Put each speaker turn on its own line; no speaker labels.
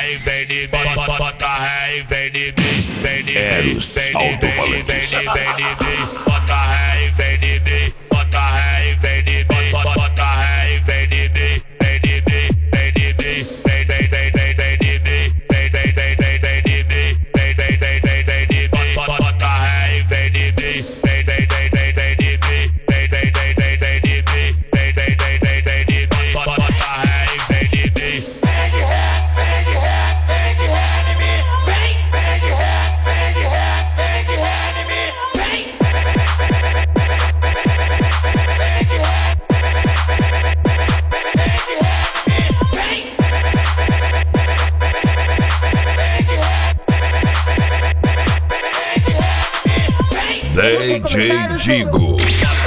ré e vem de mim, bota ré e vem de mim, vem de mim,
Eros
vem de mim,
Alto-Falantes.
vem de mim, bota ré e vem de mim, bota ré e vem de mim, bota ré e vem de mim, vem de mim, vem de mim, vem de mim, vem de mim, vem de mim, bota ré e vem de mim, vem de mim, vem de mim, vem de mim, bota ré e vem de mim.
Vem de ré, vem de ré, vem de ré em mim. Vem de ré, vem de ré, vem de ré em mim. Vem de ré, vem de ré em mim. Vem.
DJ Digo.